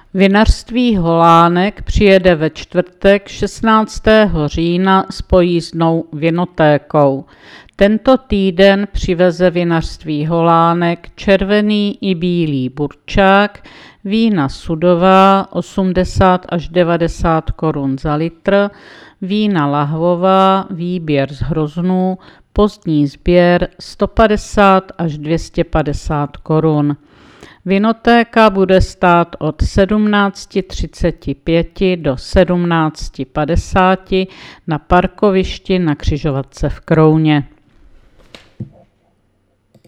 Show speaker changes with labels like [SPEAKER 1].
[SPEAKER 1] Vinařství Holánek přijede ve čtvrtek 16. října s pojízdnou vinotékou. Tento týden přiveze Vinařství Holánek červený i bílý burčák, vína sudová 80 až 90 korun za litr, vína lahvová, výběr z hroznů, pozdní sběr 150 až 250 korun. Vinotéka bude stát od 17:35 do 17:50 na parkovišti na křižovatce v Krouně.